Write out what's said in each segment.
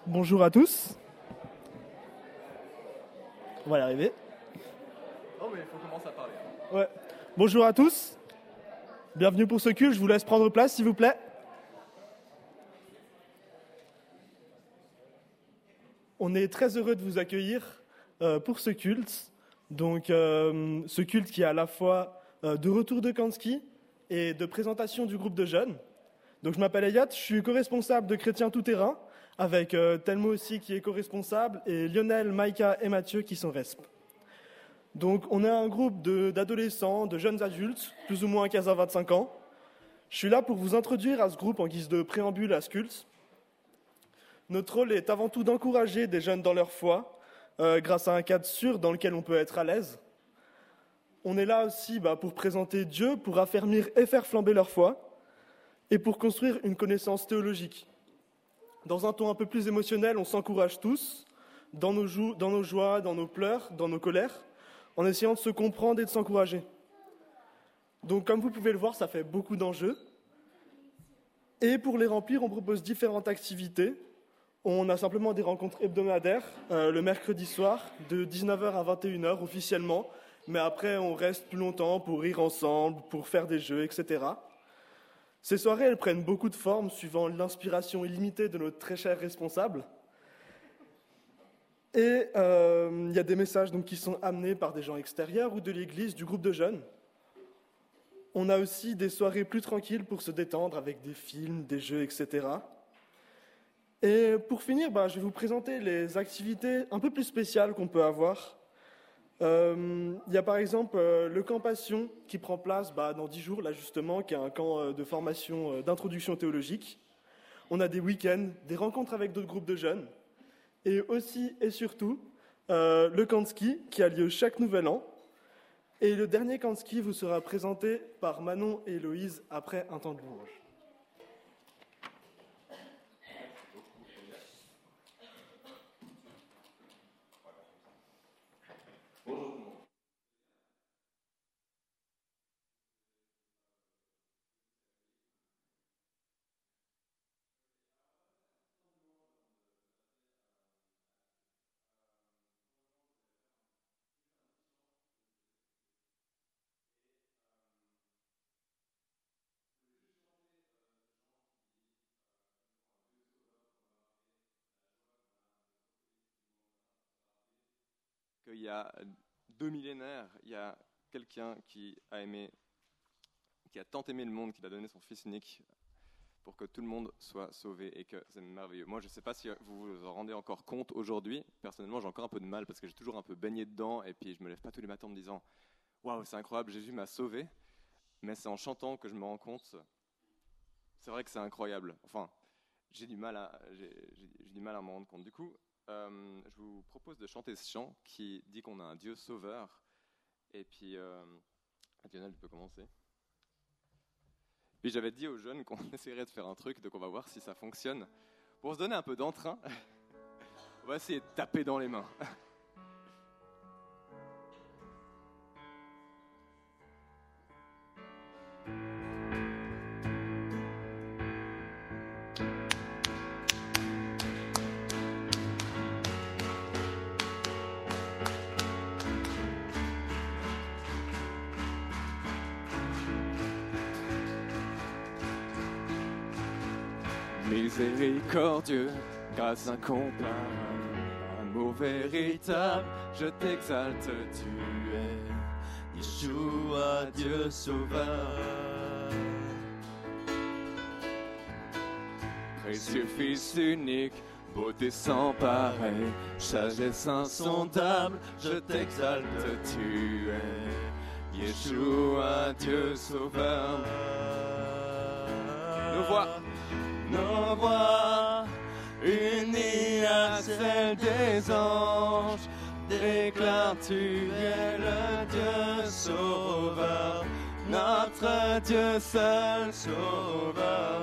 Bonjour à tous. On va y arriver. Non mais il faut commencer à parler. Ouais. Bonjour à tous. Bienvenue pour ce culte. Je vous laisse prendre place, s'il vous plaît. On est très heureux de vous accueillir pour ce culte. Donc, ce culte qui est à la fois de retour de camp de ski et de présentation du groupe de jeunes. Donc, je m'appelle Ayat, je suis co-responsable de Chrétiens Tout-Terrain, avec Telmo aussi qui est co-responsable, et Lionel, Maïka et Mathieu qui sont resp. Donc, on est un groupe d'adolescents, de jeunes adultes, plus ou moins 15 à 25 ans. Je suis là pour vous introduire à ce groupe en guise de préambule à ce culte. Notre rôle est avant tout d'encourager des jeunes dans leur foi, grâce à un cadre sûr dans lequel on peut être à l'aise. On est là aussi pour présenter Dieu, pour affermir et faire flamber leur foi, et pour construire une connaissance théologique. Dans un ton un peu plus émotionnel, on s'encourage tous, dans nos joies, dans nos pleurs, dans nos colères, en essayant de se comprendre et de s'encourager. Donc, comme vous pouvez le voir, ça fait beaucoup d'enjeux. Et pour les remplir, on propose différentes activités. On a simplement des rencontres hebdomadaires, le mercredi soir, de 19h à 21h officiellement. Mais après, on reste plus longtemps pour rire ensemble, pour faire des jeux, etc. Ces soirées, elles prennent beaucoup de formes suivant l'inspiration illimitée de notre très cher responsable. Et il y a des messages qui sont amenés par des gens extérieurs ou de l'église, du groupe de jeunes. On a aussi des soirées plus tranquilles pour se détendre avec des films, des jeux, etc. Et pour finir, je vais vous présenter les activités un peu plus spéciales qu'on peut avoir. Il y a par exemple le camp Passion qui prend place dans 10 jours, là justement, qui est un camp de formation d'introduction théologique. On a des week-ends, des rencontres avec d'autres groupes de jeunes. Et aussi et surtout, le camp de ski qui a lieu chaque nouvel an. Et le dernier camp de ski vous sera présenté par Manon et Héloïse après un temps de louange. Il y a 2 millénaires, il y a quelqu'un qui a tant aimé le monde qu'il a donné son fils unique pour que tout le monde soit sauvé et que c'est merveilleux. Moi, je ne sais pas si vous vous en rendez encore compte aujourd'hui. Personnellement, j'ai encore un peu de mal parce que j'ai toujours un peu baigné dedans et puis je me lève pas tous les matins en me disant « Waouh, c'est incroyable, Jésus m'a sauvé ». Mais c'est en chantant que je me rends compte, c'est vrai que c'est incroyable. Enfin, j'ai du mal à m'en rendre compte. Du coup, je vous propose de chanter ce chant qui dit qu'on a un Dieu sauveur. Et puis, Lionel, tu peux commencer. Puis j'avais dit aux jeunes qu'on essaierait de faire un truc, donc on va voir si ça fonctionne. Pour se donner un peu d'entrain, on va essayer de taper dans les mains. Miséricordieux, grâce incomparable, amour véritable, je t'exalte, tu es Yeshua, Dieu sauveur. Précieux Fils unique, beauté sans pareil, sagesse insondable, je t'exalte, tu es Yeshua, Dieu sauveur. Nos voix, unies à celles des anges, déclarent tu es le Dieu sauveur, notre Dieu seul sauveur.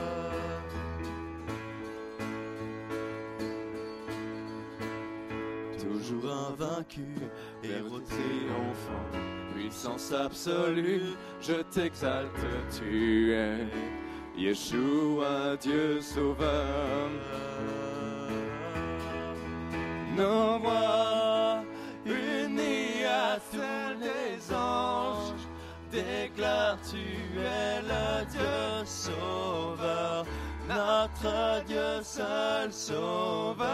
Toujours invaincu, héros triomphant, puissance absolue, je t'exalte, tu es Yeshua, Dieu sauveur. nos voix unies à tous les anges, déclare tu es le Dieu sauveur, notre Dieu seul sauveur.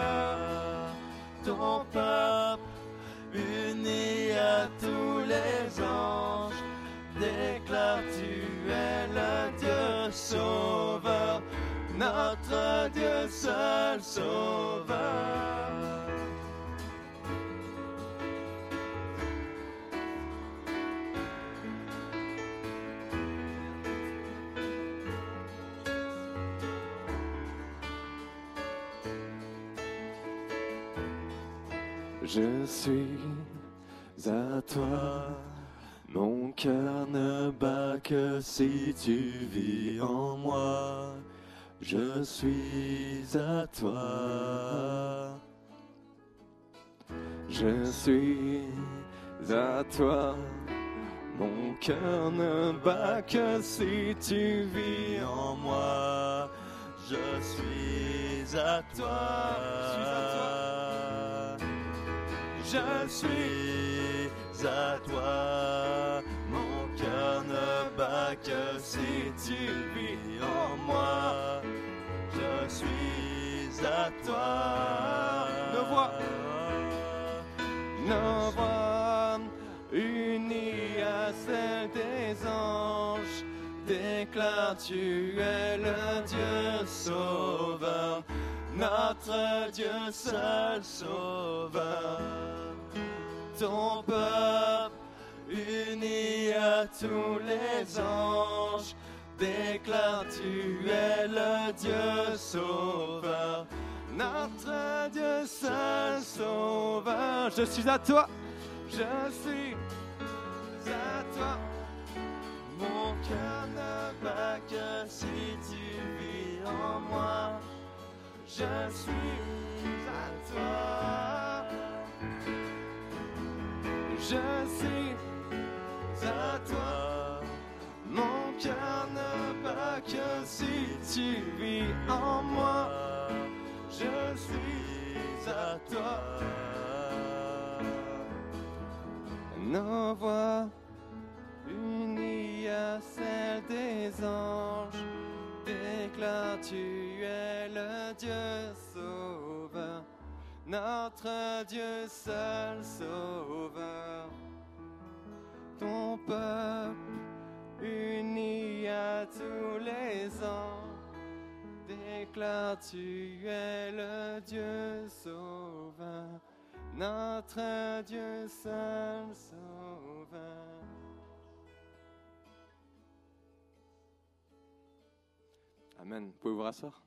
Ton peuple uni à tous les anges, déclare tu es le Dieu sauveur, notre Dieu seul sauveur. Je suis à toi, mon cœur ne bat que si tu vis en moi. Je suis à toi, je suis à toi, mon cœur ne bat que si tu vis en moi. Je suis à toi, je suis à toi, mon cœur ne bat que si tu vis en moi. Je suis à toi. Nos voix unies à celles des anges, déclare tu es le Dieu sauveur, notre Dieu seul sauveur. Ton peuple uni à tous les anges, déclare tu es le Dieu sauveur, notre Dieu seul sauveur. Je suis à toi, je suis à toi, mon cœur ne bat que si tu vis en moi. Je suis à toi, je suis à toi, mon cœur ne bat que si tu vis en moi. Je suis à toi. Nos voix unies à celles des anges, déclare tu es le Dieu sauveur, notre Dieu seul sauveur. Ton peuple uni à tous les anges, déclare tu es le Dieu sauveur, notre Dieu seul sauveur. Amen. Vous pouvez vous rasseoir?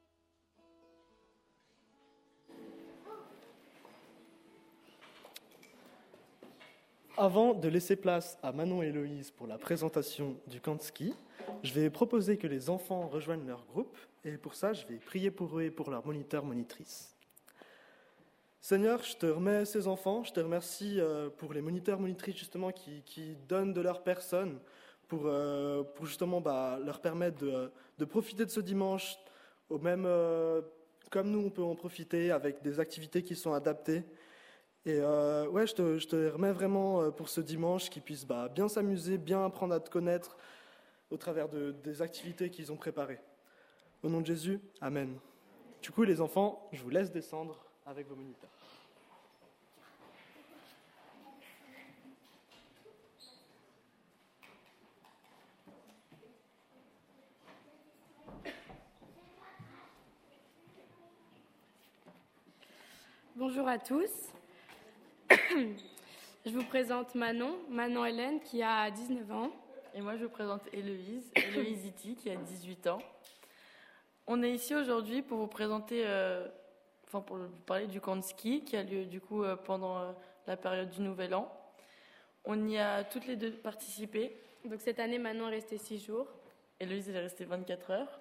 Avant de laisser place à Manon et Héloïse pour la présentation du camp de ski, je vais proposer que les enfants rejoignent leur groupe et pour ça, je vais prier pour eux et pour leurs moniteurs, monitrices. Seigneur, je te remets ces enfants, je te remercie pour les moniteurs, monitrices justement qui donnent de leur personne pour justement leur permettre de profiter de ce dimanche, au même comme nous on peut en profiter avec des activités qui sont adaptées. Et je te remets vraiment pour ce dimanche qu'ils puissent bien s'amuser, bien apprendre à te connaître au travers des activités qu'ils ont préparées. Au nom de Jésus, Amen. Du coup, les enfants, je vous laisse descendre avec vos moniteurs. Bonjour à tous. Je vous présente Manon Hélène qui a 19 ans. Et moi je vous présente Héloïse Iti qui a 18 ans. On est ici aujourd'hui pour vous présenter, pour vous parler du camp de ski qui a lieu du coup pendant la période du Nouvel An. On y a toutes les deux participé. Donc cette année, Manon est restée 6 jours. Héloïse elle est restée 24 heures.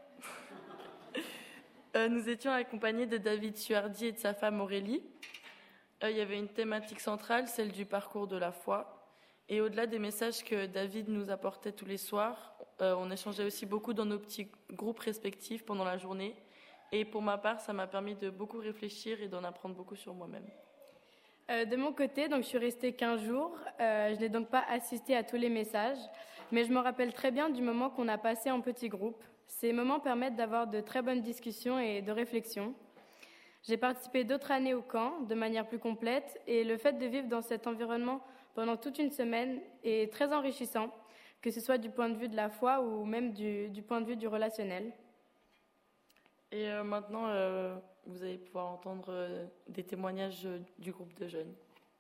Nous étions accompagnés de David Suardi et de sa femme Aurélie. Il y avait une thématique centrale, celle du parcours de la foi. Et au-delà des messages que David nous apportait tous les soirs, on échangeait aussi beaucoup dans nos petits groupes respectifs pendant la journée. Et pour ma part, ça m'a permis de beaucoup réfléchir et d'en apprendre beaucoup sur moi-même. De mon côté, donc, je suis restée 15 jours. Je n'ai donc pas assisté à tous les messages, mais je me rappelle très bien du moment qu'on a passé en petits groupes. Ces moments permettent d'avoir de très bonnes discussions et de réflexions. J'ai participé d'autres années au camp de manière plus complète et le fait de vivre dans cet environnement pendant toute une semaine est très enrichissant, que ce soit du point de vue de la foi ou même du point de vue du relationnel. Et maintenant, vous allez pouvoir entendre des témoignages du groupe de jeunes.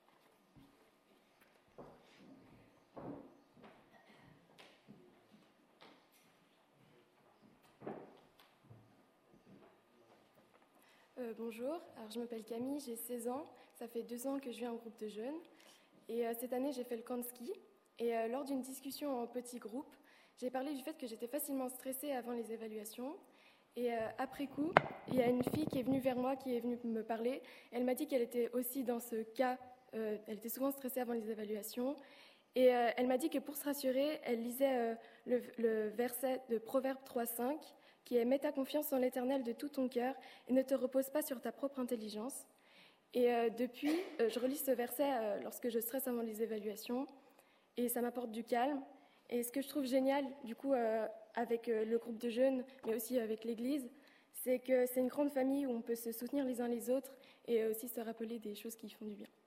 Bonjour, alors je m'appelle Camille, j'ai 16 ans. Ça fait 2 ans que je viens au groupe de jeunes. Et cette année, j'ai fait le camp de ski. Et lors d'une discussion en petit groupe, j'ai parlé du fait que j'étais facilement stressée avant les évaluations. Et après coup, il y a une fille qui est venue vers moi, qui est venue me parler. Elle m'a dit qu'elle était aussi dans ce cas, elle était souvent stressée avant les évaluations. Et elle m'a dit que pour se rassurer, elle lisait le verset de Proverbe 3,5, qui est « Mets ta confiance en l'Éternel de tout ton cœur et ne te repose pas sur ta propre intelligence ». Et depuis, je relis ce verset lorsque je stresse avant les évaluations et ça m'apporte du calme. Et ce que je trouve génial, du coup, avec le groupe de jeunes, mais aussi avec l'Église, c'est que c'est une grande famille où on peut se soutenir les uns les autres et aussi se rappeler des choses qui font du bien.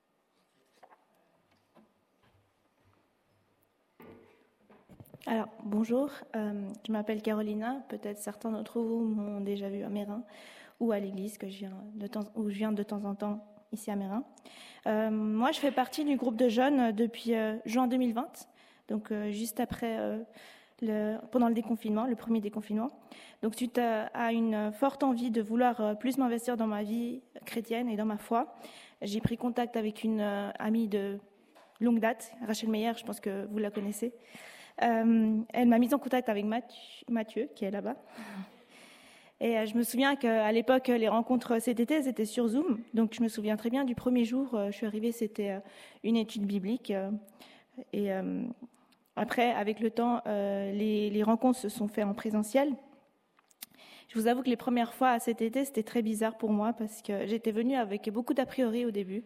Alors, bonjour, je m'appelle Carolina. Peut-être certains d'entre vous m'ont déjà vu à Meyrin ou à l'église où je viens de temps en temps ici à Meyrin. Moi, je fais partie du groupe de jeunes depuis juin 2020, donc juste après pendant le déconfinement, le premier déconfinement. Donc, suite à une forte envie de vouloir plus m'investir dans ma vie chrétienne et dans ma foi, j'ai pris contact avec une amie de longue date, Rachel Meyer, je pense que vous la connaissez. Elle m'a mise en contact avec Mathieu, qui est là-bas. Et je me souviens qu'à l'époque, les rencontres cet été, c'était sur Zoom. Donc, je me souviens très bien du premier jour. Je suis arrivée, c'était une étude biblique. Et après, avec le temps, les rencontres se sont faites en présentiel. Je vous avoue que les premières fois cet été, c'était très bizarre pour moi parce que j'étais venue avec beaucoup d'a priori au début.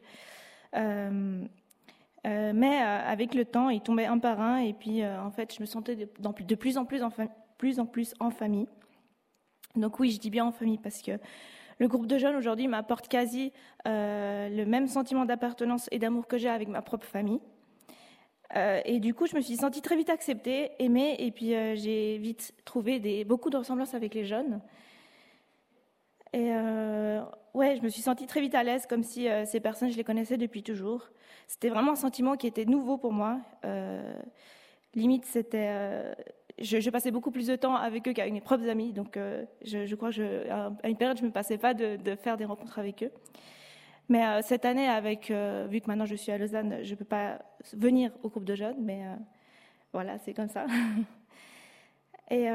Mais avec le temps, ils tombaient un par un et puis en fait, je me sentais de plus en plus en famille. Donc oui, je dis bien en famille parce que le groupe de jeunes aujourd'hui m'apporte quasi le même sentiment d'appartenance et d'amour que j'ai avec ma propre famille. Et du coup, je me suis sentie très vite acceptée, aimée et puis j'ai vite trouvé beaucoup de ressemblances avec les jeunes. Et ouais, je me suis sentie très vite à l'aise, comme si ces personnes, je les connaissais depuis toujours. C'était vraiment un sentiment qui était nouveau pour moi. Limite, c'était... Je passais beaucoup plus de temps avec eux qu'avec mes propres amis. Donc, je crois qu'à une période, je ne me passais pas de faire des rencontres avec eux. Mais cette année, vu que maintenant je suis à Lausanne, je ne peux pas venir au groupe de jeunes. Mais voilà, c'est comme ça. Et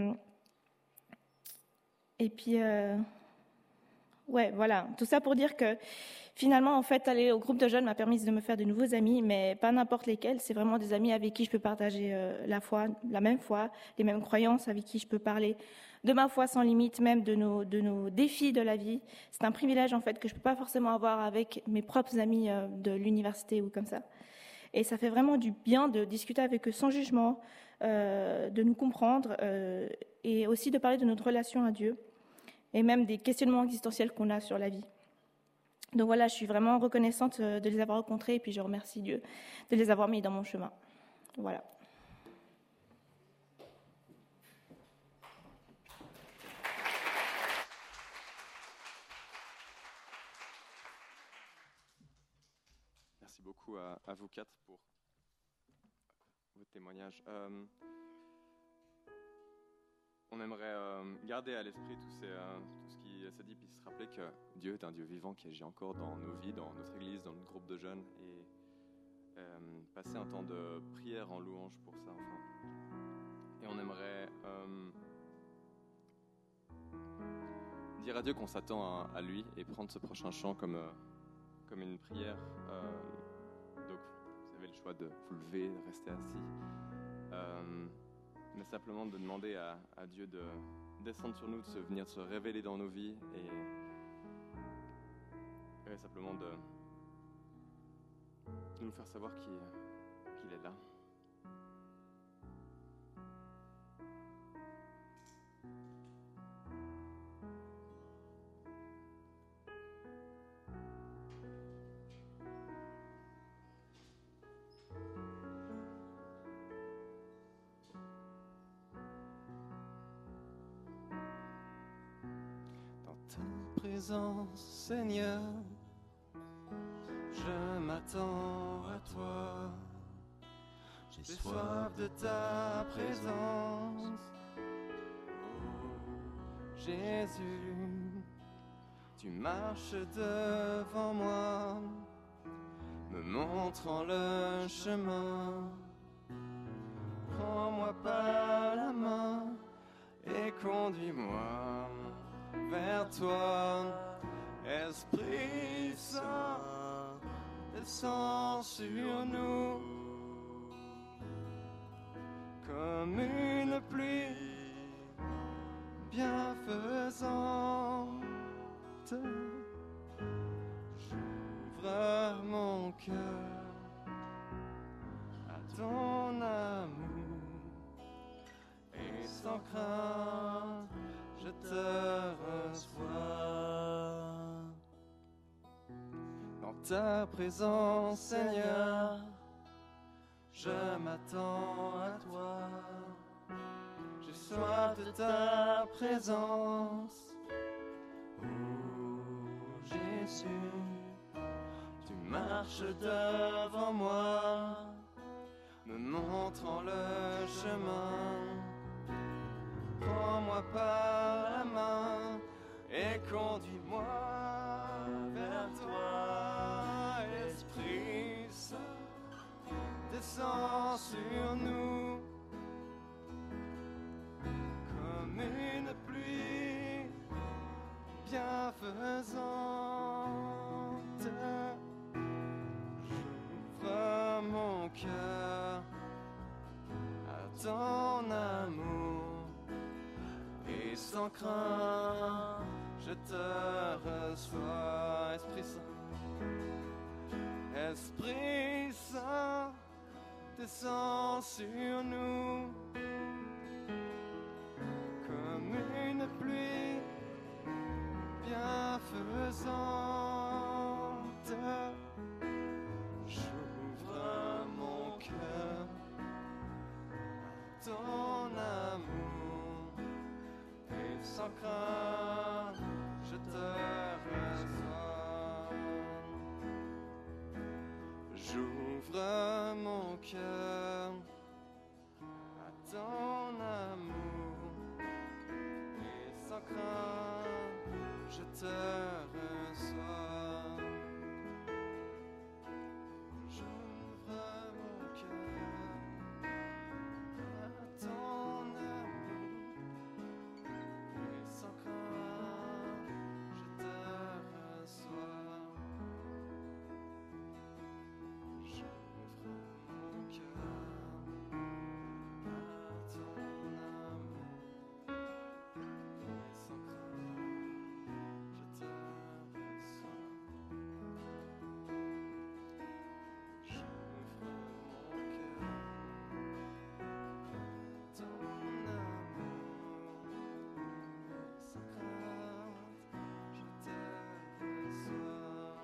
puis... ouais, voilà. Tout ça pour dire que finalement, en fait, aller au groupe de jeunes m'a permis de me faire de nouveaux amis, mais pas n'importe lesquels. C'est vraiment des amis avec qui je peux partager la foi, la même foi, les mêmes croyances, avec qui je peux parler de ma foi sans limite, même de nos défis de la vie. C'est un privilège, en fait, que je peux pas forcément avoir avec mes propres amis de l'université ou comme ça. Et ça fait vraiment du bien de discuter avec eux sans jugement, de nous comprendre et aussi de parler de notre relation à Dieu et même des questionnements existentiels qu'on a sur la vie. Donc voilà, je suis vraiment reconnaissante de les avoir rencontrés et puis je remercie Dieu de les avoir mis dans mon chemin. Voilà. Merci beaucoup à vous quatre pour votre témoignage. On aimerait garder à l'esprit tout ce qui s'est dit, puis se rappeler que Dieu est un Dieu vivant qui agit encore dans nos vies, dans notre église, dans notre groupe de jeunes, et passer un temps de prière en louange pour ça. Et on aimerait dire à Dieu qu'on s'attend à lui et prendre ce prochain chant comme une prière. Donc, vous avez le choix de vous lever, de rester assis. mais simplement de demander à Dieu de descendre sur nous, de venir se révéler dans nos vies et simplement de nous faire savoir qu'il est là. Présence, Seigneur, je m'attends à toi. J'ai soif de ta présence. Oh, Jésus, tu marches devant moi, me montrant le chemin. Prends-moi par la main et conduis-moi vers toi. Esprit Saint, descends sur nous comme une pluie bienfaisante. J'ouvre mon cœur à ton amour et sans crainte je te reçois. Dans ta présence, Seigneur, je m'attends à toi. J'ai soif de ta présence. Oh Jésus, tu marches devant moi, me montrant le chemin. Prends-moi par la main et conduis-moi vers toi. Esprit Saint, descends sur nous comme une pluie bienfaisante. J'ouvre mon cœur à ton amour. Et sans crainte, je te reçois, Esprit Saint. Esprit Saint, descends sur nous comme une pluie bienfaisante. J'ouvre mon cœur à ton amour. Sans crainte, je te reçois. J'ouvre mon cœur à ton amour et sans crainte, je te reçois. J'ouvre mon cœur à ton amour. Sans crainte, je te reçois. J'ouvre mon cœur à ton amour. Et sans crainte, je te reçois. J'ouvre mon cœur à ton amour. Sans crainte, je te reçois.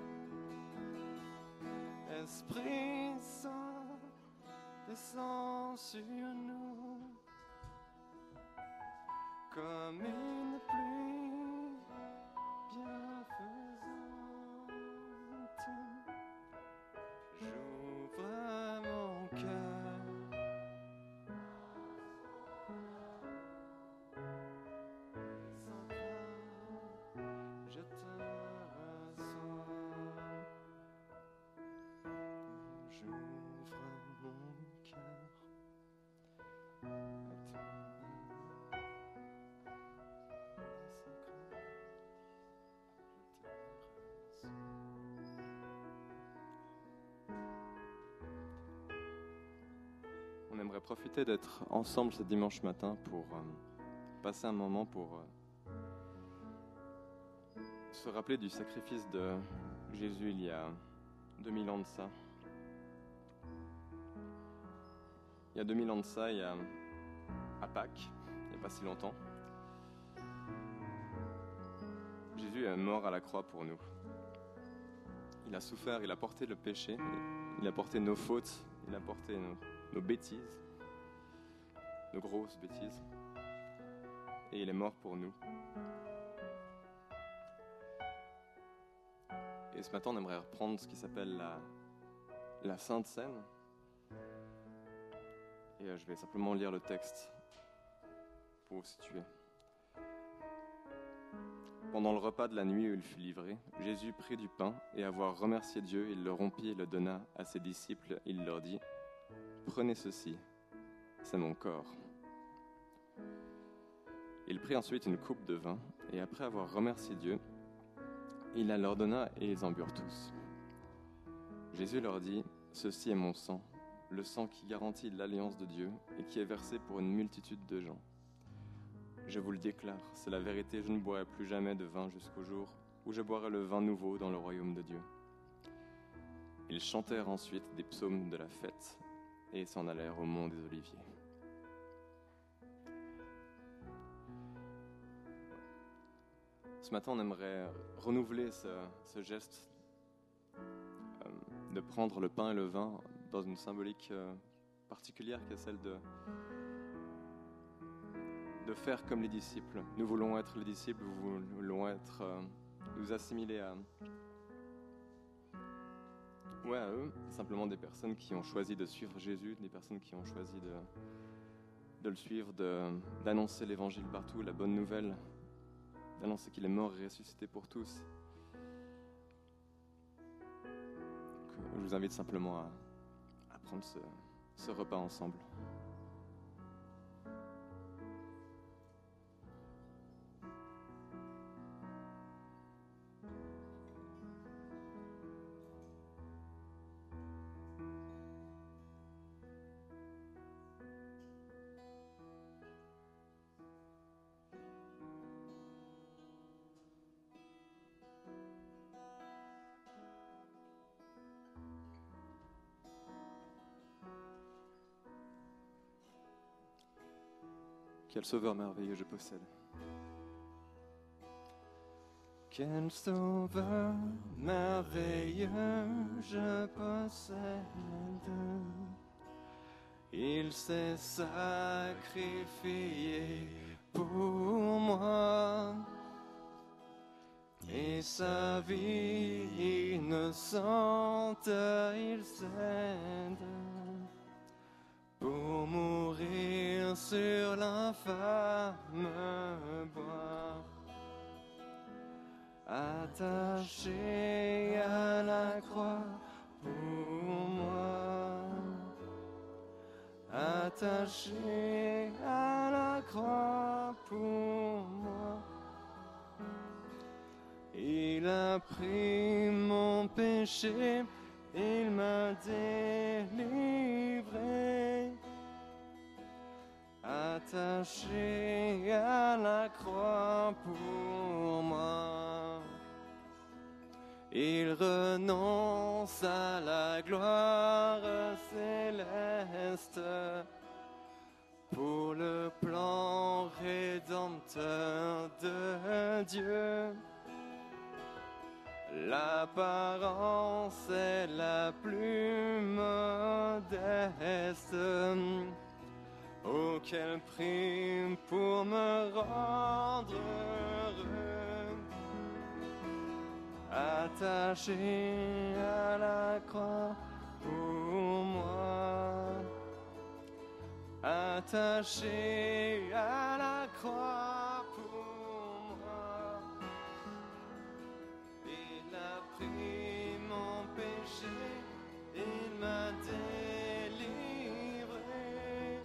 Esprit Saint, descends sur nous comme une pluie bienfaisante. J'ouvre mon cœur sans crainte, je te reçois. J'ouvre mon cœur à ton amour. profiter d'être ensemble ce dimanche matin pour passer un moment pour se rappeler du sacrifice de Jésus il y a 2000 ans de ça. Il y a 2000 ans de ça, à Pâques, il n'y a pas si longtemps, Jésus est mort à la croix pour nous. Il a souffert, il a porté le péché, il a porté nos fautes, il a porté nos bêtises, nos grosses bêtises, et il est mort pour nous. Et ce matin, on aimerait reprendre ce qui s'appelle la Sainte Seine. Et je vais simplement lire le texte pour vous situer. Pendant le repas de la nuit où il fut livré, Jésus prit du pain et, avoir remercié Dieu, il le rompit et le donna à ses disciples. Il leur dit : « Prenez ceci, c'est mon corps. » Il prit ensuite une coupe de vin et, après avoir remercié Dieu, il la leur donna et ils en burent tous. Jésus leur dit : « Ceci est mon sang, le sang qui garantit l'alliance de Dieu et qui est versé pour une multitude de gens. Je vous le déclare, c'est la vérité, je ne boirai plus jamais de vin jusqu'au jour où je boirai le vin nouveau dans le royaume de Dieu. » Ils chantèrent ensuite des psaumes de la fête et s'en allèrent au mont des Oliviers. Ce matin, on aimerait renouveler ce geste de prendre le pain et le vin dans une symbolique particulière qui est celle de faire comme les disciples. Nous voulons être les disciples, nous voulons nous assimiler à eux, simplement des personnes qui ont choisi de suivre Jésus, des personnes qui ont choisi de le suivre, d'annoncer l'évangile partout, la bonne nouvelle, d'annoncer qu'il est mort et ressuscité pour tous. Je vous invite simplement à prendre ce repas ensemble. Quel sauveur merveilleux je possède. Quel sauveur merveilleux je possède. Il s'est sacrifié pour moi. Et sa vie innocente il cède pour mourir sur l'infâme bois, attaché à la croix pour moi, attaché à la croix pour moi. Il a pris mon péché, il m'a délivré, attaché à la croix pour moi. Il renonce à la gloire céleste pour le plan rédempteur de Dieu. L'apparence est la plus modeste. Oh, quel prix pour me rendre heureux. Attaché à la croix pour moi. Attaché à la croix pour moi. Il a pris mon péché, il m'a délivré,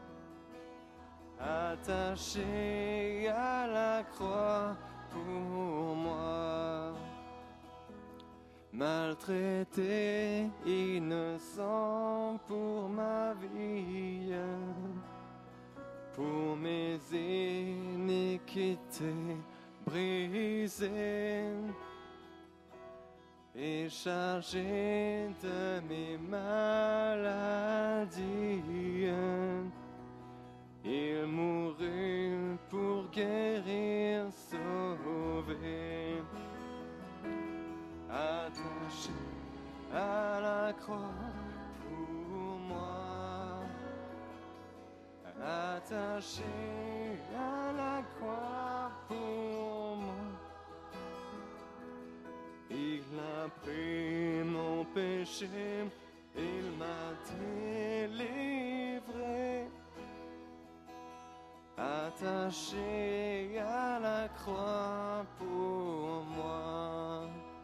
attaché à la croix pour moi. maltraité, innocent pour ma vie, pour mes iniquités brisées et chargé de mes maladies. Il mourut pour guérir, sauver, attaché à la croix pour moi, attaché à la croix pour moi. Il a pris mon péché, il m'a délivré, attaché à la croix pour moi.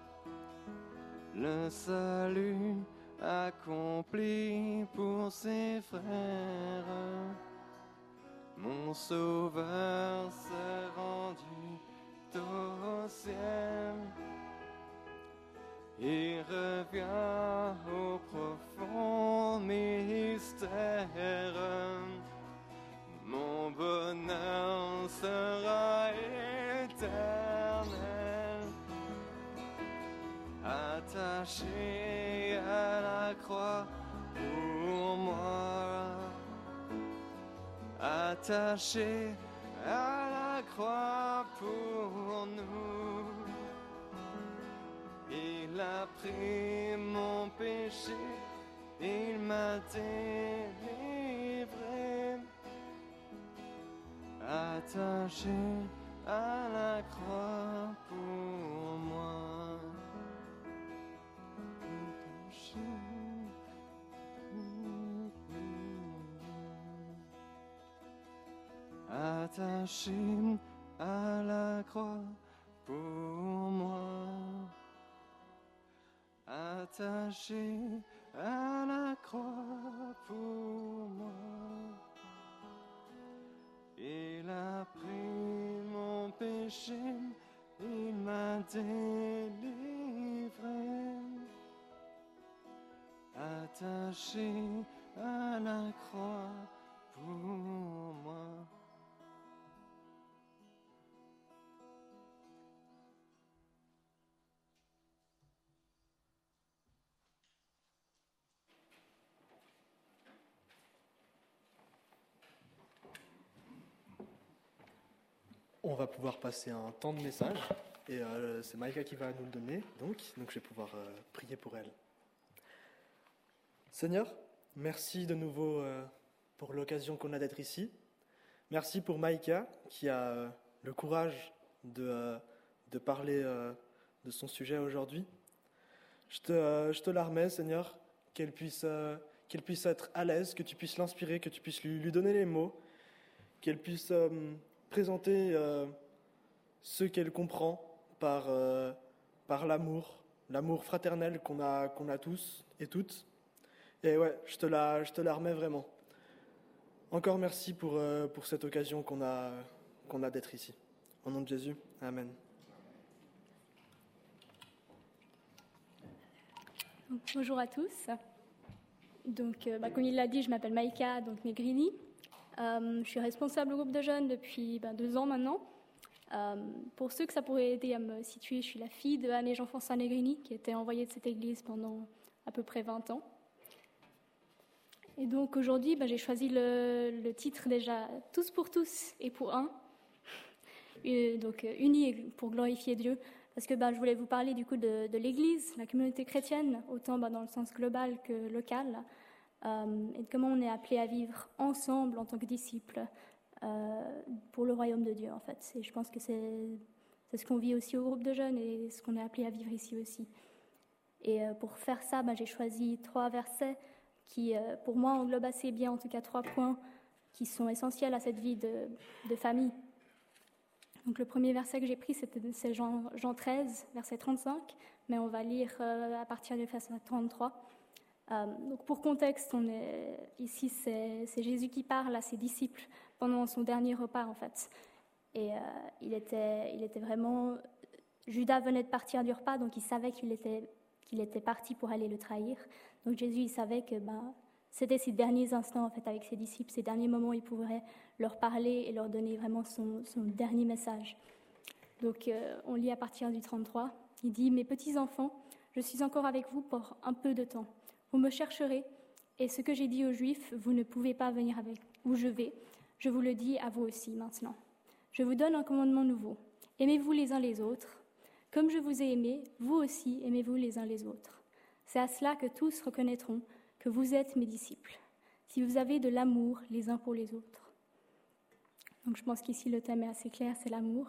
Le salut accompli pour ses frères, mon sauveur s'est rendu au ciel. Il revient au profond mystère. Mon bonheur sera éternel, attaché à la croix pour moi, attaché à la croix pour nous. Il a pris mon péché, il m'a délivré, attaché à la croix pour moi. Attaché à la croix pour moi. Attaché à la croix pour moi. Il a pris mon péché, il m'a délivré, attaché à la croix pour moi. On va pouvoir passer un temps de message et c'est Maïka qui va nous le donner, donc je vais pouvoir prier pour elle. Seigneur, merci de nouveau pour l'occasion qu'on a d'être ici. Merci pour Maïka qui a le courage de parler de son sujet aujourd'hui. Je te la remets, Seigneur, qu'elle puisse être à l'aise, que tu puisses l'inspirer, que tu puisses lui donner les mots, qu'elle puisse présenter ce qu'elle comprend par l'amour fraternel qu'on a tous et toutes. Et ouais, je te la remets vraiment. Encore merci pour cette occasion qu'on a d'être ici. Au nom de Jésus, Amen. Donc, bonjour à tous. Donc, comme il l'a dit, je m'appelle Maïka Negrini. Je suis responsable du groupe de jeunes depuis 2 ans maintenant. Pour ceux que ça pourrait aider à me situer, je suis la fille de Anne et Jean-François Negrini, qui était envoyé de cette église pendant à peu près 20 ans. Et donc aujourd'hui, j'ai choisi le titre déjà « Tous pour tous et pour un ». Donc unis pour glorifier Dieu. Parce que je voulais vous parler du coup de l'église, la communauté chrétienne, autant dans le sens global que local. Et de comment on est appelé à vivre ensemble en tant que disciples pour le royaume de Dieu, en fait. Et je pense que c'est ce qu'on vit aussi au groupe de jeunes et ce qu'on est appelé à vivre ici aussi. Et pour faire ça, j'ai choisi 3 versets qui, pour moi, englobent assez bien, en tout cas 3 points qui sont essentiels à cette vie de famille. Donc le premier verset que j'ai pris, c'est Jean 13, verset 35, mais on va lire à partir du verset 33. Donc pour contexte, ici c'est Jésus qui parle à ses disciples pendant son dernier repas en fait. Et il était vraiment... Judas venait de partir du repas, donc il savait qu'il était qu'il était parti pour aller le trahir. Donc Jésus, il savait que c'était ses derniers instants en fait avec ses disciples, ces derniers moments où il pourrait leur parler et leur donner vraiment son dernier message. Donc on lit à partir du 33, il dit « Mes petits enfants, je suis encore avec vous pour un peu de temps. Vous me chercherez, et ce que j'ai dit aux Juifs, vous ne pouvez pas venir avec où je vais. Je vous le dis à vous aussi maintenant. Je vous donne un commandement nouveau. Aimez-vous les uns les autres. Comme je vous ai aimés, vous aussi aimez-vous les uns les autres. C'est à cela que tous reconnaîtront que vous êtes mes disciples, si vous avez de l'amour les uns pour les autres. » Donc je pense qu'ici le thème est assez clair, c'est l'amour.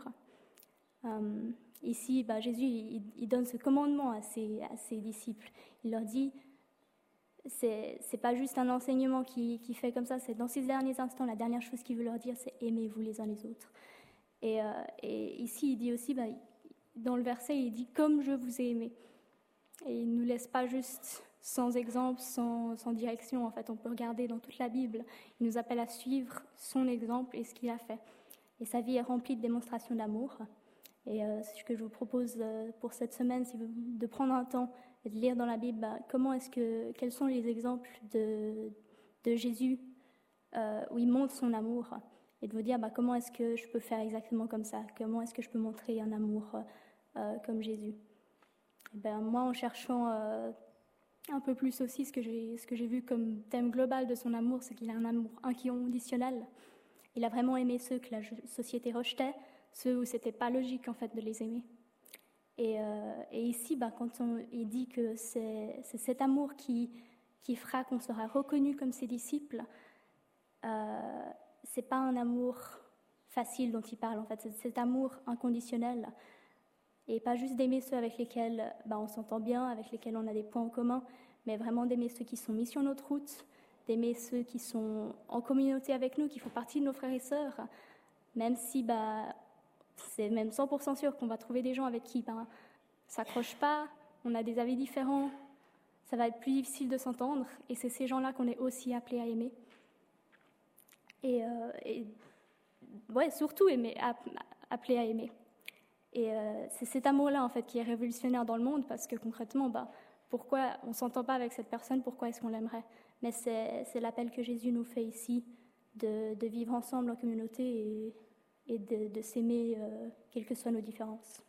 Ici, Jésus il donne ce commandement à ses disciples. Il leur dit, c'est pas juste un enseignement qui fait comme ça, c'est dans ces derniers instants, la dernière chose qu'il veut leur dire, c'est aimez-vous les uns les autres. Et ici, il dit aussi, dans le verset, il dit comme je vous ai aimé. Et il ne nous laisse pas juste sans exemple, sans direction. En fait, on peut regarder dans toute la Bible. Il nous appelle à suivre son exemple et ce qu'il a fait. Et sa vie est remplie de démonstrations d'amour. Et ce que je vous propose pour cette semaine, c'est de prendre un temps et de lire dans la Bible quels sont les exemples de Jésus où il montre son amour, et de vous dire comment est-ce que je peux faire exactement comme ça, comment est-ce que je peux montrer un amour comme Jésus. Et moi, en cherchant un peu plus aussi ce que j'ai vu comme thème global de son amour, c'est qu'il a un amour inconditionnel. Il a vraiment aimé ceux que la société rejetait, ceux où c'était pas logique en fait de les aimer. Et ici, quand il dit que c'est cet amour qui fera qu'on sera reconnu comme ses disciples, c'est pas un amour facile dont il parle en fait, c'est cet amour inconditionnel. Et pas juste d'aimer ceux avec lesquels on s'entend bien, avec lesquels on a des points en commun, mais vraiment d'aimer ceux qui sont mis sur notre route, d'aimer ceux qui sont en communauté avec nous, qui font partie de nos frères et sœurs, même si c'est même 100% sûr qu'on va trouver des gens avec qui on ne s'accroche pas, on a des avis différents, ça va être plus difficile de s'entendre, et c'est ces gens-là qu'on est aussi appelés à aimer. Et surtout appelés à aimer. Et c'est cet amour-là, en fait, qui est révolutionnaire dans le monde, parce que concrètement, pourquoi on ne s'entend pas avec cette personne, pourquoi est-ce qu'on l'aimerait? Mais c'est l'appel que Jésus nous fait ici, de vivre ensemble en communauté et de s'aimer, quelles que soient nos différences.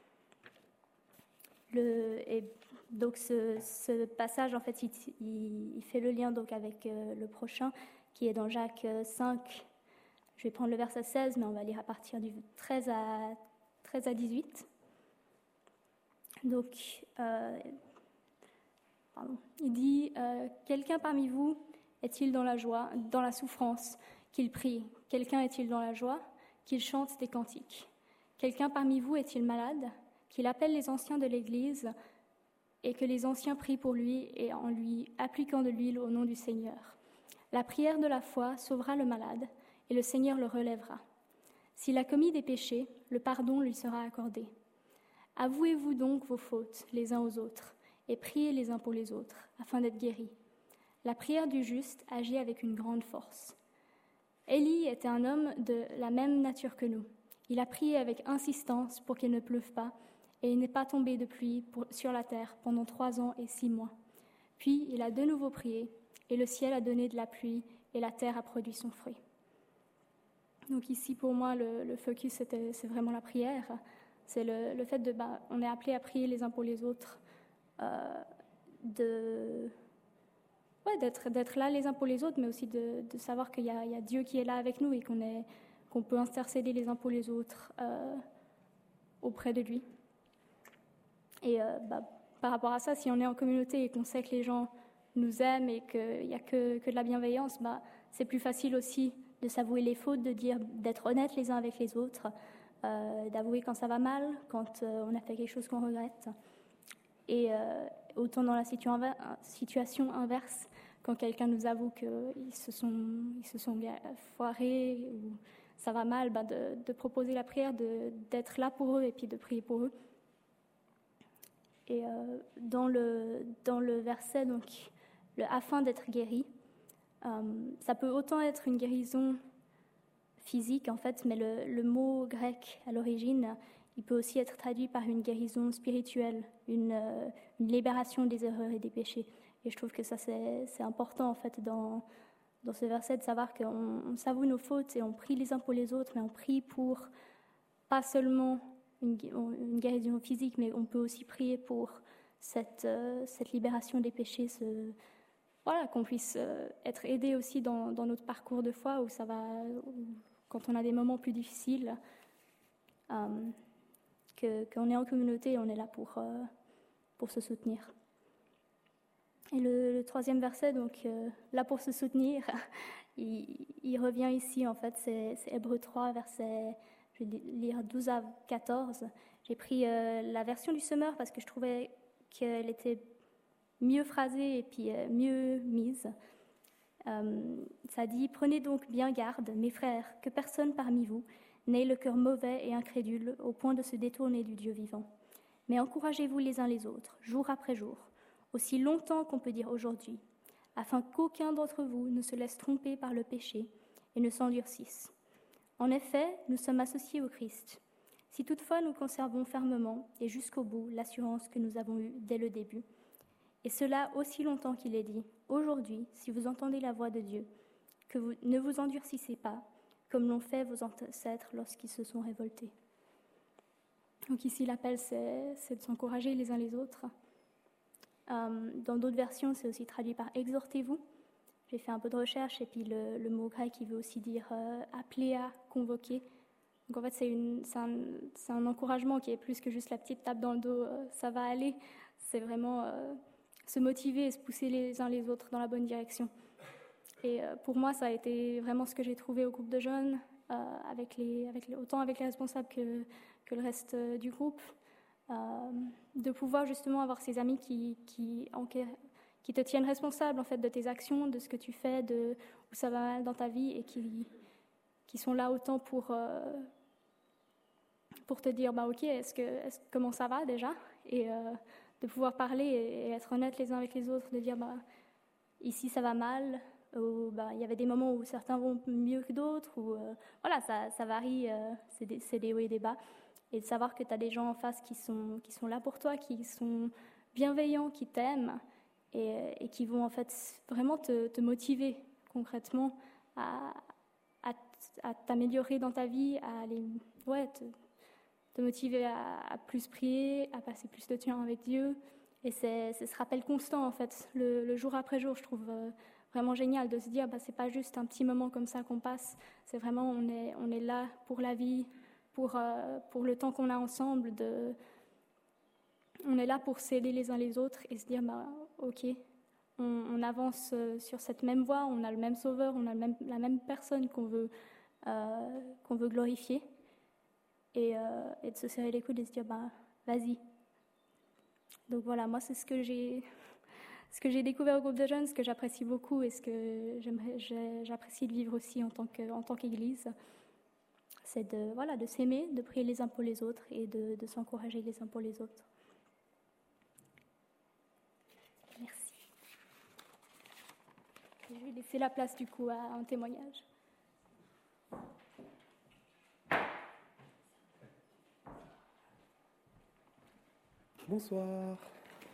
Et donc ce passage, en fait, il fait le lien donc avec le prochain, qui est dans Jacques 5. Je vais prendre le verset 16, mais on va lire à partir du 13 à 18. Donc, il dit quelqu'un parmi vous est-il dans la joie, dans la souffrance, qu'il prie? Quelqu'un est-il dans la joie, qu'il chante des cantiques? Quelqu'un parmi vous est-il malade, qu'il appelle les anciens de l'Église et que les anciens prient pour lui et en lui appliquant de l'huile au nom du Seigneur? La prière de la foi sauvera le malade et le Seigneur le relèvera. S'il a commis des péchés, le pardon lui sera accordé. Avouez-vous donc vos fautes les uns aux autres et priez les uns pour les autres, afin d'être guéris. La prière du juste agit avec une grande force. Élie était un homme de la même nature que nous. Il a prié avec insistance pour qu'il ne pleuve pas, et il n'est pas tombé de pluie sur la terre pendant 3 ans et 6 mois. Puis il a de nouveau prié, et le ciel a donné de la pluie, et la terre a produit son fruit. Donc ici, pour moi, le focus, c'est vraiment la prière. C'est le fait on est appelé à prier les uns pour les autres, d'être là les uns pour les autres, mais aussi de savoir qu'il y a Dieu qui est là avec nous et qu'on peut intercéder les uns pour les autres auprès de lui. Et par rapport à ça, si on est en communauté et qu'on sait que les gens nous aiment et qu'il n'y a que de la bienveillance, c'est plus facile aussi de s'avouer les fautes, d'être honnêtes les uns avec les autres, d'avouer quand ça va mal, quand on a fait quelque chose qu'on regrette. Et autant dans la situation inverse, quand quelqu'un nous avoue qu'ils se sont foirés ou ça va mal, de proposer la prière, d'être là pour eux et puis de prier pour eux. Et dans le verset, donc, afin d'être guéri, ça peut autant être une guérison physique, en fait, mais le mot grec, à l'origine, il peut aussi être traduit par une guérison spirituelle, une libération des erreurs et des péchés. Et je trouve que ça, c'est important, en fait, dans ce verset, de savoir qu'on s'avoue nos fautes et on prie les uns pour les autres, mais on prie pour pas seulement une guérison physique, mais on peut aussi prier pour cette libération des péchés, voilà, qu'on puisse être aidé aussi dans notre parcours de foi, où quand on a des moments plus difficiles, qu'on est en communauté, on est là pour se soutenir. Et le troisième verset, donc là pour se soutenir, il revient ici, en fait, c'est Hébreux 3, verset, je vais lire 12 à 14. J'ai pris la version du Semeur parce que je trouvais qu'elle était mieux phrasée et puis mieux mise. Ça dit « Prenez donc bien garde, mes frères, que personne parmi vous n'ait le cœur mauvais et incrédule au point de se détourner du Dieu vivant. Mais encouragez-vous les uns les autres, jour après jour, aussi longtemps qu'on peut dire aujourd'hui, afin qu'aucun d'entre vous ne se laisse tromper par le péché et ne s'endurcisse. En effet, nous sommes associés au Christ. Si toutefois nous conservons fermement et jusqu'au bout l'assurance que nous avons eue dès le début, et cela aussi longtemps qu'il est dit, aujourd'hui, si vous entendez la voix de Dieu, que vous ne vous endurcissez pas, comme l'ont fait vos ancêtres lorsqu'ils se sont révoltés. » Donc ici, l'appel, c'est de s'encourager les uns les autres. Dans d'autres versions, c'est aussi traduit par « exhortez-vous ». J'ai fait un peu de recherche, et puis le mot grec, il veut aussi dire « appeler à, convoquer ». Donc en fait, c'est un encouragement qui est plus que juste la petite tape dans le dos, ça va aller. C'est vraiment se motiver et se pousser les uns les autres dans la bonne direction. Et pour moi, ça a été vraiment ce que j'ai trouvé au groupe de jeunes, autant avec les responsables que le reste du groupe, de pouvoir justement avoir ces amis qui te tiennent responsable en fait de tes actions, de ce que tu fais, de où ça va mal dans ta vie, et qui sont là autant pour te dire ok, comment ça va déjà, et de pouvoir parler et être honnête les uns avec les autres, de dire ici ça va mal, ou il y avait des moments où certains vont mieux que d'autres, ou voilà, ça varie, c'est des hauts et des bas, et de savoir que tu as des gens en face qui sont là pour toi, qui sont bienveillants, qui t'aiment, et qui vont en fait vraiment te motiver concrètement à t'améliorer dans ta vie, à aller, te motiver à plus prier, à passer plus de temps avec Dieu. Et c'est ce rappel constant, en fait, le jour après jour, je trouve vraiment génial de se dire, c'est pas juste un petit moment comme ça qu'on passe, c'est vraiment, on est là pour la vie, pour le temps qu'on a ensemble, on est là pour s'aider les uns les autres et se dire, ok, on avance sur cette même voie, on a le même sauveur, on a la même personne qu'on veut glorifier, et de se serrer les coudes et se dire, vas-y. Donc voilà, moi c'est ce que j'ai découvert au groupe de jeunes, ce que j'apprécie beaucoup et ce que j'apprécie de vivre aussi en tant qu'Église, c'est de s'aimer, de prier les uns pour les autres et de s'encourager les uns pour les autres. Merci. Je vais laisser la place du coup à un témoignage. Bonsoir.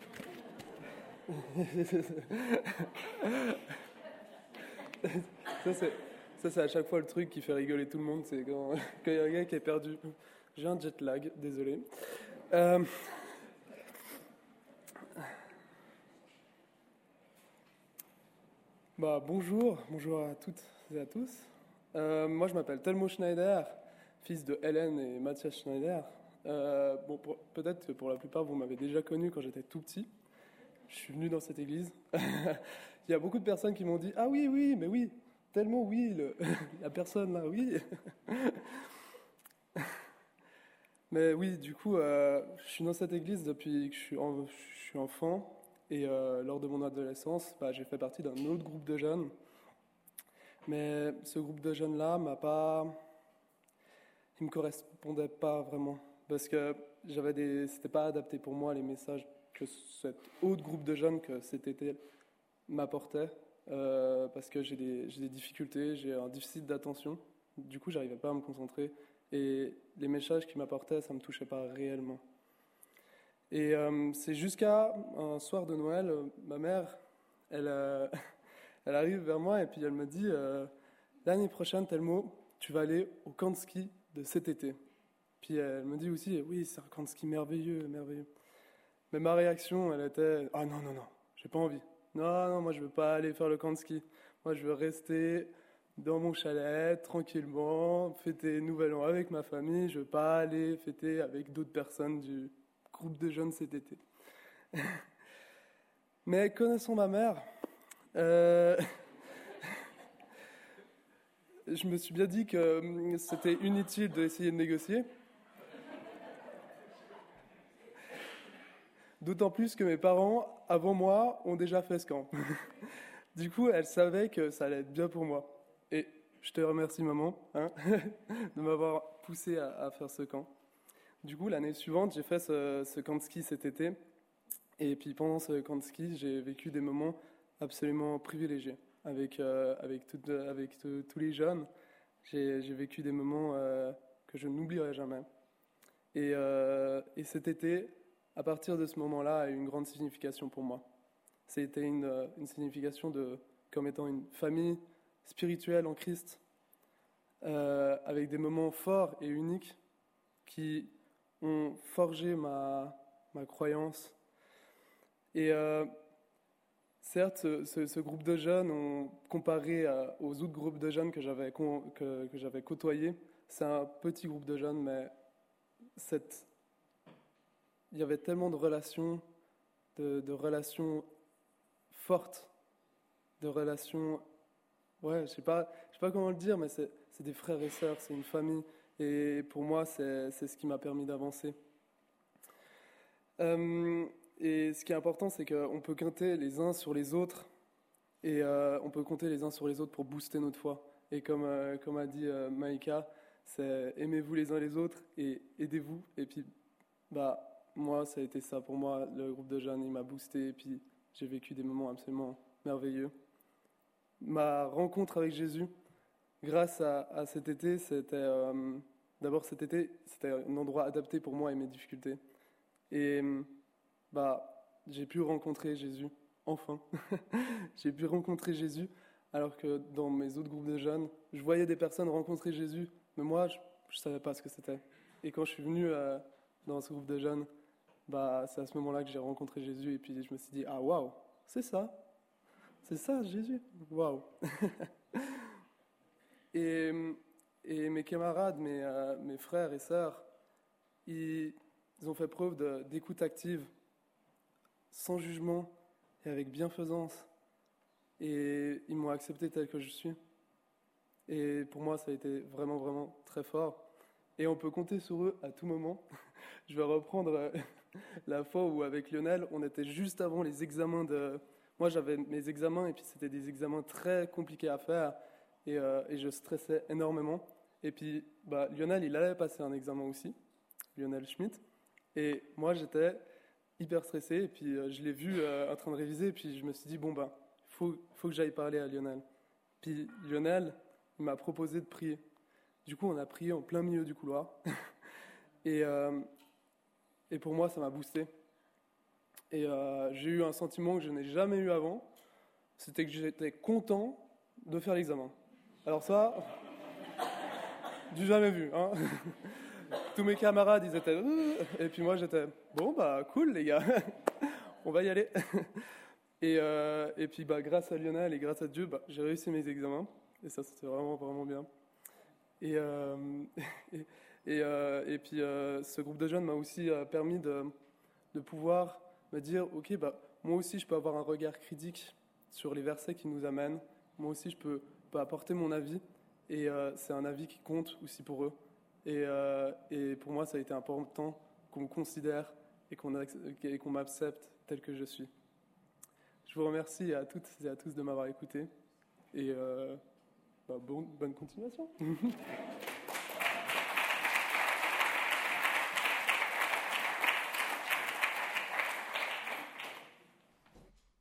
Ça, c'est à chaque fois le truc qui fait rigoler tout le monde, c'est quand il y a un gars qui est perdu. J'ai un jet lag, désolé. Bonjour à toutes et à tous. Moi, je m'appelle Telmo Schneider, fils de Hélène et Mathias Schneider. Peut-être que pour la plupart, vous m'avez déjà connu quand j'étais tout petit. Je suis venu dans cette église. Il y a beaucoup de personnes qui m'ont dit « Ah oui, mais oui, tellement oui, la personne là, oui. » Mais oui, du coup, je suis dans cette église depuis que je suis enfant. Et lors de mon adolescence, j'ai fait partie d'un autre groupe de jeunes. Mais ce groupe de jeunes-là il me correspondait pas vraiment. Parce que c'était pas adapté pour moi les messages que cet autre groupe de jeunes que cet été m'apportait, parce que j'ai des difficultés, j'ai un déficit d'attention. Du coup, j'arrivais pas à me concentrer Et les messages qu'il m'apportait, ça ne me touchait pas réellement. Et c'est jusqu'à un soir de Noël, ma mère, elle arrive vers moi et puis elle me dit l'année prochaine, Telmo, tu vas aller au camp de ski de cet été. Puis elle me dit aussi, oui, c'est un camp de ski merveilleux, merveilleux. Mais ma réaction, elle était, ah non, j'ai pas envie. Non, moi je veux pas aller faire le camp de ski. Moi je veux rester dans mon chalet, tranquillement, fêter Nouvel An avec ma famille. Je veux pas aller fêter avec d'autres personnes du groupe de jeunes cet été. Mais connaissant ma mère, je me suis bien dit que c'était inutile d'essayer de négocier. D'autant plus que mes parents, avant moi, ont déjà fait ce camp. Du coup, elle savait que ça allait être bien pour moi. Et je te remercie, maman, de m'avoir poussé à faire ce camp. Du coup, l'année suivante, j'ai fait ce camp de ski cet été. Et puis pendant ce camp de ski, j'ai vécu des moments absolument privilégiés avec tous les jeunes. J'ai vécu des moments que je n'oublierai jamais. Et cet été, à partir de ce moment-là, a eu une grande signification pour moi. C'était une signification comme étant une famille spirituelle en Christ, avec des moments forts et uniques qui ont forgé ma croyance. Et certes, ce groupe de jeunes, comparé aux autres groupes de jeunes que j'avais côtoyés, c'est un petit groupe de jeunes, mais il y avait tellement de relations, de relations fortes, de relations, je sais pas comment le dire, mais c'est des frères et sœurs, c'est une famille, et pour moi, c'est ce qui m'a permis d'avancer. Et ce qui est important, c'est qu'on peut compter les uns sur les autres, et on peut compter les uns sur les autres pour booster notre foi. Et comme a dit Maïka, c'est aimez-vous les uns les autres et aidez-vous. Et puis, moi, ça a été ça pour moi. Le groupe de jeunes, il m'a boosté, et puis j'ai vécu des moments absolument merveilleux. Ma rencontre avec Jésus, grâce à cet été, d'abord cet été, c'était un endroit adapté pour moi et mes difficultés. Et j'ai pu rencontrer Jésus, enfin. J'ai pu rencontrer Jésus, alors que dans mes autres groupes de jeunes, je voyais des personnes rencontrer Jésus, mais moi, je ne savais pas ce que c'était. Et quand je suis venu dans ce groupe de jeunes, c'est à ce moment-là que j'ai rencontré Jésus, et puis je me suis dit, ah waouh, c'est ça Jésus, waouh. Et mes camarades, mes frères et sœurs, ils ont fait preuve d'écoute active, sans jugement et avec bienfaisance. Et ils m'ont accepté tel que je suis. Et pour moi, ça a été vraiment, vraiment très fort. Et on peut compter sur eux à tout moment. Je vais reprendre la fois où, avec Lionel, on était juste avant les examens de... Moi, j'avais mes examens, et puis c'était des examens très compliqués à faire. Et je stressais énormément. Et puis, Lionel, il allait passer un examen aussi, Lionel Schmitt. Et moi, j'étais hyper stressé. Et puis, je l'ai vu en train de réviser. Et puis, je me suis dit, faut que j'aille parler à Lionel. Puis, Lionel, il m'a proposé de prier. Du coup, on a prié en plein milieu du couloir. Et pour moi, ça m'a boosté. Et j'ai eu un sentiment que je n'ai jamais eu avant. C'était que j'étais content de faire l'examen. Alors ça, du jamais vu. Hein. Tous mes camarades, ils étaient... Et puis moi, j'étais... Cool, les gars. On va y aller. Et puis, grâce à Lionel et grâce à Dieu, j'ai réussi mes examens. Et ça, c'était vraiment, vraiment bien. Et puis, ce groupe de jeunes m'a aussi permis de pouvoir me dire, ok, moi aussi, je peux avoir un regard critique sur les versets qui nous amènent. Moi aussi, je peux apporter mon avis. Et c'est un avis qui compte aussi pour eux. Et pour moi, ça a été important qu'on me considère et qu'on m'accepte tel que je suis. Je vous remercie à toutes et à tous de m'avoir écouté. Et bonne continuation.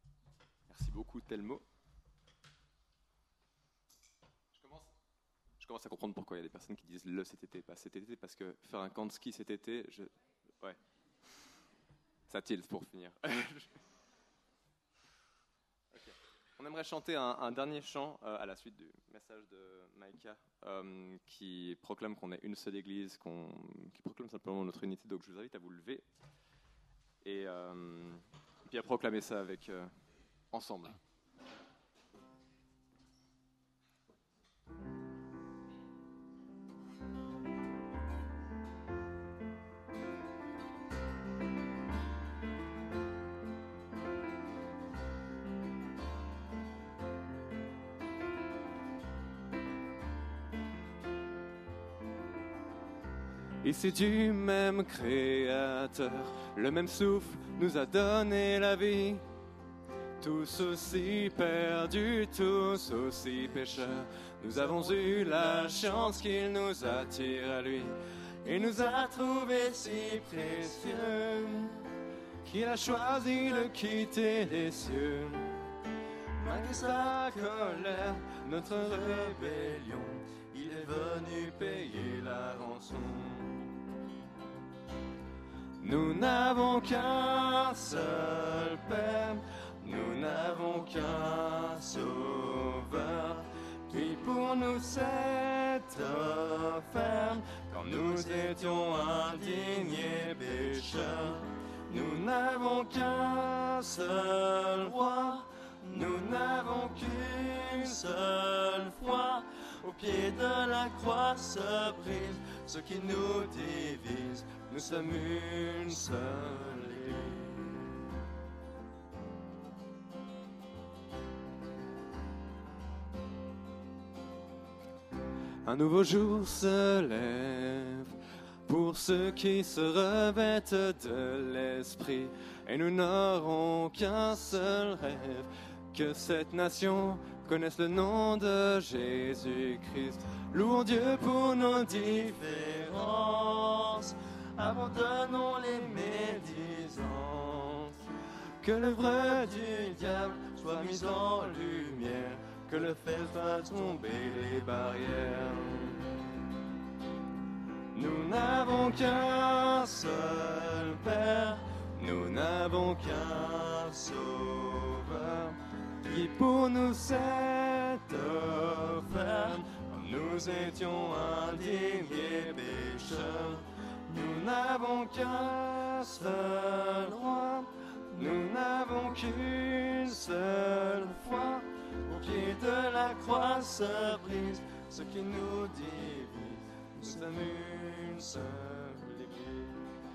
Merci beaucoup, Telmo. Je commence commence à comprendre pourquoi il y a des personnes qui disent le cet été, pas cet été, parce que faire un camp de ski cet été, ouais, ça tilt pour finir. Okay. On aimerait chanter un dernier chant à la suite du message de Maïka qui proclame qu'on est une seule église, qui proclame simplement notre unité. Donc je vous invite à vous lever et puis à proclamer ça avec ensemble. Et c'est du même Créateur, le même souffle nous a donné la vie. Tous aussi perdus, tous aussi pécheurs, nous avons eu la chance qu'il nous attire à lui. Et nous a trouvés si précieux, qu'il a choisi de quitter les cieux. Malgré sa colère, notre rébellion, il est venu payer la rançon. Nous n'avons qu'un seul Père, nous n'avons qu'un Sauveur, qui pour nous s'est offert quand nous étions indignes et pécheurs. Nous n'avons qu'un seul Roi, nous n'avons qu'une seule foi. Au pied de la croix se brise ce qui nous divise. Nous sommes une seule Église. Un nouveau jour se lève pour ceux qui se revêtent de l'Esprit. Et nous n'aurons qu'un seul rêve, que cette nation connaisse le nom de Jésus-Christ. Louons Dieu pour nos différences, abandonnons les médisances. Que l'œuvre du diable soit mise en lumière, que le fer fasse tomber les barrières. Nous n'avons qu'un seul Père, nous n'avons qu'un Sauveur, qui pour nous s'est offert quand nous étions indignes et pécheurs. Nous n'avons qu'un seul Roi, nous n'avons qu'une seule foi. Au pied de la croix se brise ce qui nous divise. Nous sommes une seule Église.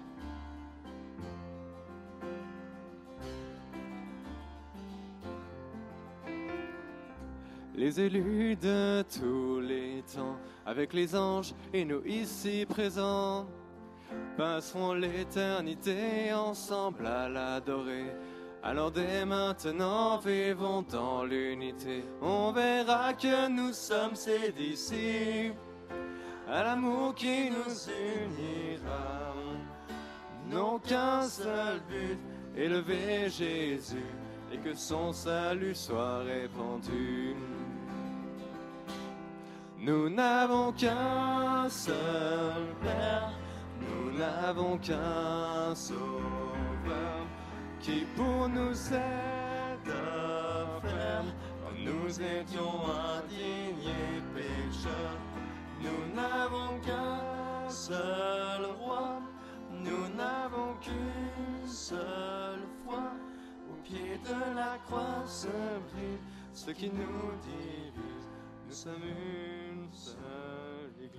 Les élus de tous les temps, avec les anges et nous ici présents, passeront l'éternité ensemble à l'adorer. Alors dès maintenant, vivons dans l'unité. On verra que nous sommes ses disciples, à l'amour qui nous unira. Non qu'un seul but, élever Jésus, et que son salut soit répandu. Nous n'avons qu'un seul Père, nous n'avons qu'un Sauveur, qui pour nous s'est offert quand nous étions indignes et pécheurs. Nous n'avons qu'un seul Roi, nous n'avons qu'une seule foi. Au pied de la croix se brise ce qui nous divise. Nous sommes une seule Église.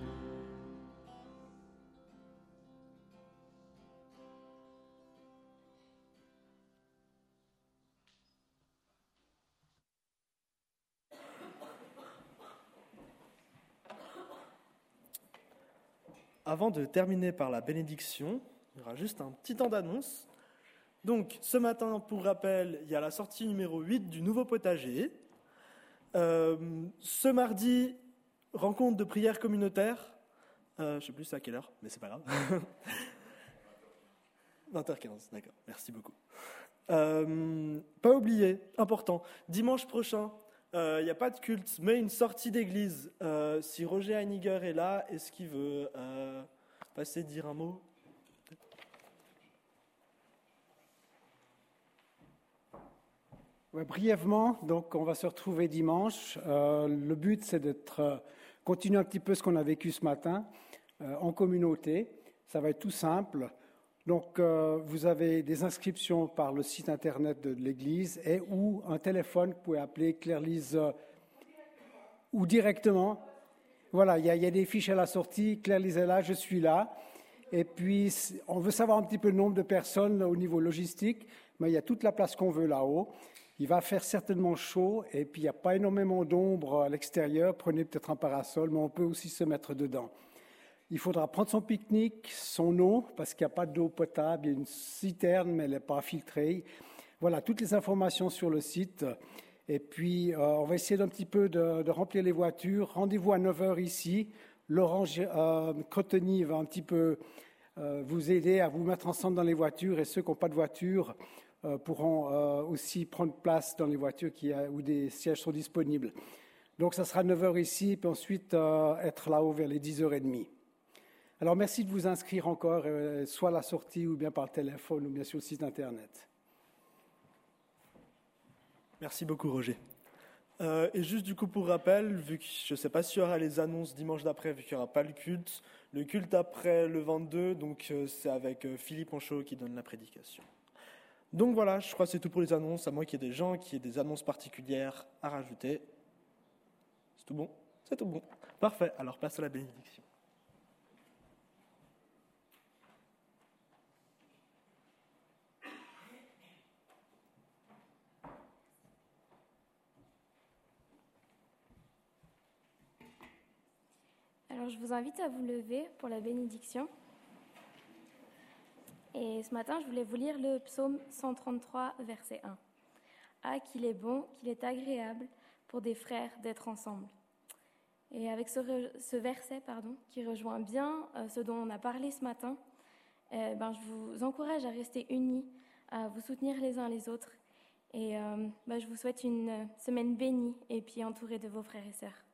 Avant de terminer par la bénédiction, il y aura juste un petit temps d'annonce. Donc, ce matin, pour rappel, il y a la sortie numéro 8 du nouveau potager. Ce mardi, rencontre de prière communautaire. Je ne sais plus c'est à quelle heure, mais c'est pas grave. 20h15, d'accord, merci beaucoup. Pas oublier, important, dimanche prochain, il n'y a pas de culte, mais une sortie d'église. Si Roger Heiniger est là, est-ce qu'il veut passer dire un mot? Ouais, brièvement, donc on va se retrouver dimanche. Le but, c'est d'être continuer un petit peu ce qu'on a vécu ce matin en communauté. Ça va être tout simple. Donc, vous avez des inscriptions par le site internet de l'Église et ou un téléphone, vous pouvez appeler Claire-Lise ou directement. Voilà, il y a des fiches à la sortie. Claire-Lise est là, je suis là. Et puis, on veut savoir un petit peu le nombre de personnes au niveau logistique, mais il y a toute la place qu'on veut là-haut. Il va faire certainement chaud et puis il n'y a pas énormément d'ombre à l'extérieur. Prenez peut-être un parasol, mais on peut aussi se mettre dedans. Il faudra prendre son pique-nique, son eau, parce qu'il n'y a pas d'eau potable. Il y a une citerne, mais elle n'est pas filtrée. Voilà, toutes les informations sur le site. Et puis, on va essayer d'un petit peu de remplir les voitures. Rendez-vous à 9h ici. Laurent Cotteny va un petit peu vous aider à vous mettre ensemble dans les voitures. Et ceux qui n'ont pas de voiture pourront aussi prendre place dans les voitures où des sièges sont disponibles. Donc, ça sera 9h ici, puis ensuite être là-haut vers les 10h30. Alors, merci de vous inscrire encore, soit à la sortie ou bien par téléphone ou bien sur le site Internet. Merci beaucoup, Roger. Et juste du coup, pour rappel, vu que je ne sais pas s'il y aura les annonces dimanche d'après, vu qu'il n'y aura pas le culte après le 22, donc c'est avec Philippe Anchaud qui donne la prédication. Donc voilà, je crois que c'est tout pour les annonces, à moins qu'il y ait des gens qui aient des annonces particulières à rajouter. C'est tout bon? C'est tout bon. Parfait, alors place à la bénédiction. Alors je vous invite à vous lever pour la bénédiction. Et ce matin, je voulais vous lire le psaume 133, verset 1. « Ah, qu'il est bon, qu'il est agréable pour des frères d'être ensemble. » Et avec ce verset, qui rejoint bien ce dont on a parlé ce matin, je vous encourage à rester unis, à vous soutenir les uns les autres. Et je vous souhaite une semaine bénie et puis entourée de vos frères et sœurs.